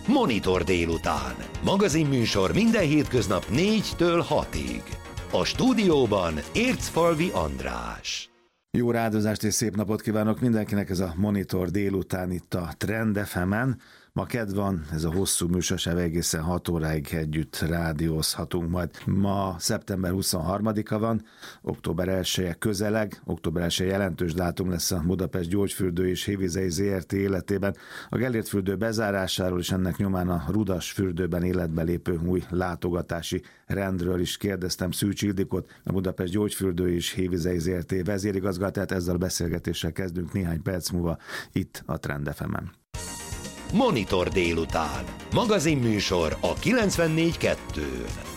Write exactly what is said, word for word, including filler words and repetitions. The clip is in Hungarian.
Monitor délután. Magazinműsor minden hétköznap négytől hatig. A stúdióban Ércfalvi András. Jó rádozást és szép napot kívánok mindenkinek, ez a Monitor délután itt a Trend ef emen. Ma kedv van, ez a hosszú műsorsáv egészen hat óráig együtt rádiózhatunk majd. Ma szeptember huszonharmadika van, október elseje közeleg, október elseje jelentős dátum lesz a Budapest Gyógyfürdő és Hévizei zé er té életében. A Gellért fürdő bezárásáról és ennek nyomán a Rudas fürdőben életbe lépő új látogatási rendről is kérdeztem Szűcs Ildikót, a Budapest Gyógyfürdő és Hévizei zé er té vezérigazgatóját. Ezzel a beszélgetéssel kezdünk néhány perc múlva itt a Trend ef emen. Monitor délután. Magazinműsor a kilencvennégy kettőn.